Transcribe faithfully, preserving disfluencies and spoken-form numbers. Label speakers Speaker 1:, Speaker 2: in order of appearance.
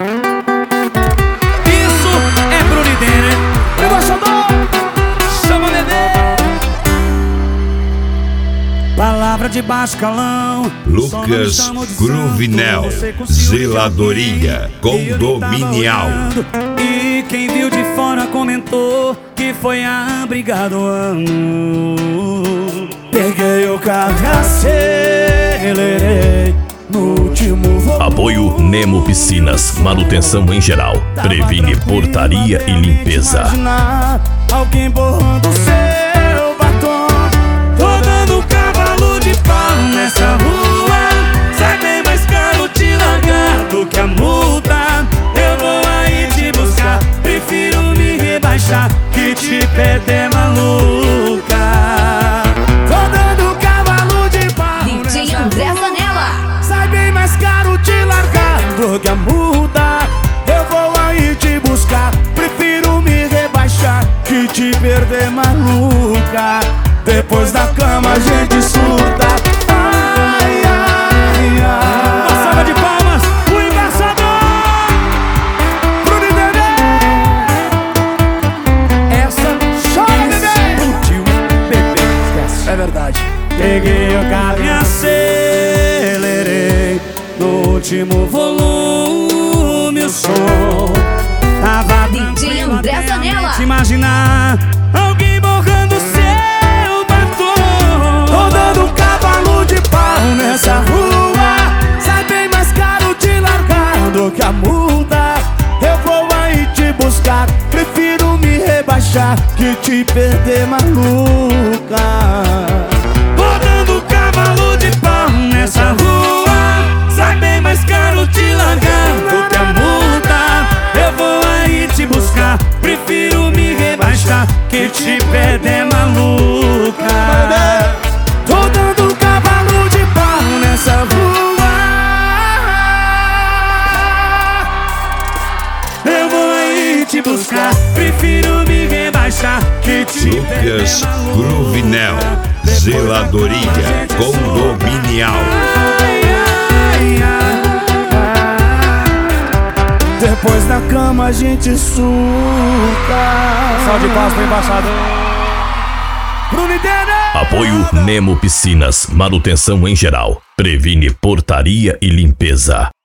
Speaker 1: Isso é Bruno e Denner. Embaixador, chama bebê. Palavra de baixo calão.
Speaker 2: Lucas Cruvinel, zeladoria condominial.
Speaker 1: E quem viu de fora comentou que foi a briga do ano. Peguei o carro e acelerei no último voo.
Speaker 3: Apoio Nemo Piscinas, manutenção em geral, previne portaria e limpeza.
Speaker 1: Imaginar alguém borrando seu batom. Tô dando cavalo de pau nessa rua. Sai bem mais caro te largar do que a multa. Eu vou aí te buscar, prefiro me rebaixar que te perder, maluca. Tô dando cavalo de pau
Speaker 4: D J André Zanella.
Speaker 1: Sai bem mais caro te largar do que a multa. Eu vou aí te buscar, prefiro me rebaixar que te perder, maluca. Depois da cama a gente surta. Ai, ai, ai. Uma salva de palmas, o embaixador Bruno e Denner. Essa chora, bebê. Explodiu, bebê, esquece. É verdade. Peguei o carro e acelerei no último volume o som. Tava
Speaker 4: D J André Zanella.
Speaker 1: te imaginar alguém borrando seu batom. Tô dando um cavalo de pau nessa rua. Sai bem mais caro te largar do que a multa. Eu vou aí te buscar, prefiro me rebaixar que te perder, maluca. Tô dando cavalo de pau nessa rua. Sai bem mais caro te largar do que a multa. Eu vou aí te buscar, prefiro me rebaixar que te perder, maluca. Tô dando cavalo de pau nessa rua. Eu vou aí te buscar, prefiro me rebaixar que te perder,
Speaker 2: Lucas
Speaker 1: maluca.
Speaker 2: Cruvinel, zeladoria condominial.
Speaker 1: Ai, ai, ai. Depois da cama a gente surta. Salve de paz pro embaixador Bruno e Denner.
Speaker 3: Apoio Nemo Piscinas, manutenção em geral, previne portaria e limpeza.